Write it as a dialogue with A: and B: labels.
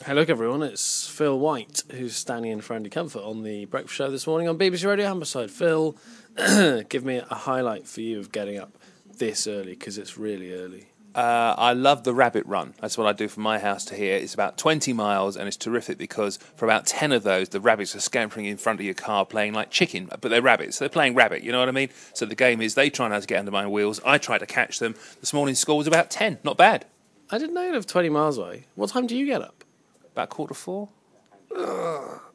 A: Hello everyone, it's Phil White who's standing in for Andy Comfort on the breakfast show this morning on BBC Radio Humberside. Phil, give me a highlight for you of getting up this early, because it's really early.
B: I love the rabbit run. That's what I do from my house to here. It's about 20 miles and it's terrific because for about 10 of those, the rabbits are scampering in front of your car playing like chicken, but they're rabbits. So they're playing rabbit, you know what I mean? So the game is they try not to get under my wheels. I try to catch them. This morning's score was about 10. Not bad.
A: I didn't know you lived 20 miles away. What time do you get up?
B: About 3:45.